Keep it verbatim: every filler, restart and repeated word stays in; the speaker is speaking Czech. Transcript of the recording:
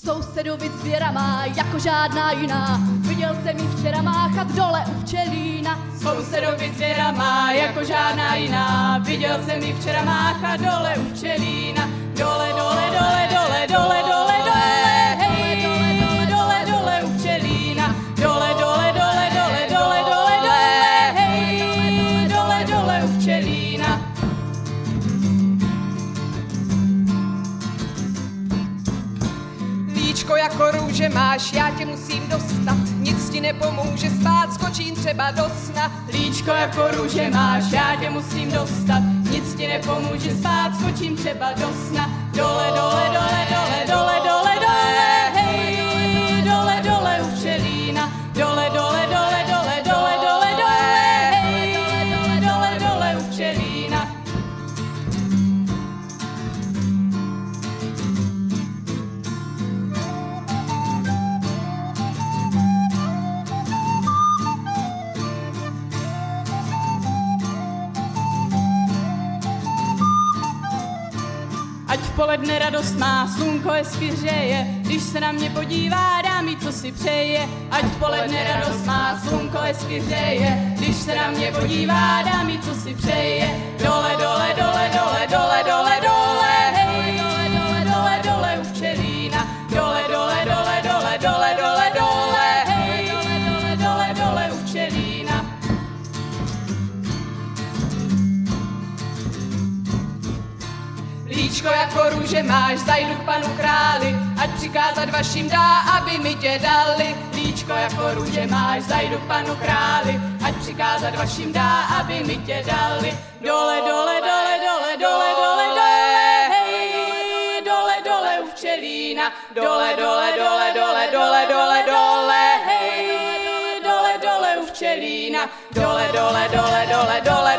Sousedovi zvěra má jako žádná jiná, viděl jsem ji včera máchat dole u včelína. Sousedovi zvěra má jako žádná jiná, viděl jsem ji včera máchat dole u včelína. Dole, dole, dole, dole, dole, dole, dole, hej, dole, dole, dole u včelína. Dole, dole, dole, dole, dole, dole, dole, hej, dole, dole u včelína. Líčko jako růže máš, já tě musím dostat, nic ti nepomůže spát, skočím třeba do sna. Líčko jako růže máš, já tě musím dostat, nic ti nepomůže spát, skočím třeba do sna. Dole, dole, dole, dole, dole, dole, dole, hej, dole, dole u včelína. Dole, dole, dole, dole, dole, dole, dole, hej, dole, dole u včelína. Ať v poledne radost má, slunko hezky hřeje, když se na mě podívá, dá mi, co si přeje. Ať v poledne radost má, slunko hezky hřeje, když se na mě podívá, dá mi, co si přeje. Dole, dole, dole, dole, dole, dole, dole, hej, dole, dole, dole, dole u včelína. Dole, dole, dole, dole, dole, dole, dole, hej, dole, dole, dole u včelína. Líčko jako růže máš, zajdu k panu králi, ať přikázat vašim dá, aby mi tě dali. Líčko jako růže máš, zajdu k panu králi, ať přikázat vašim dá, aby mi tě dali. Dole, dole, dole, dole, dole, dole, dole, hej, dole, dole u včelína. Dole, dole, dole, dole, dole, dole, dole, hej, dole, dole u včelína. Dole, dole, dole, dole, dole,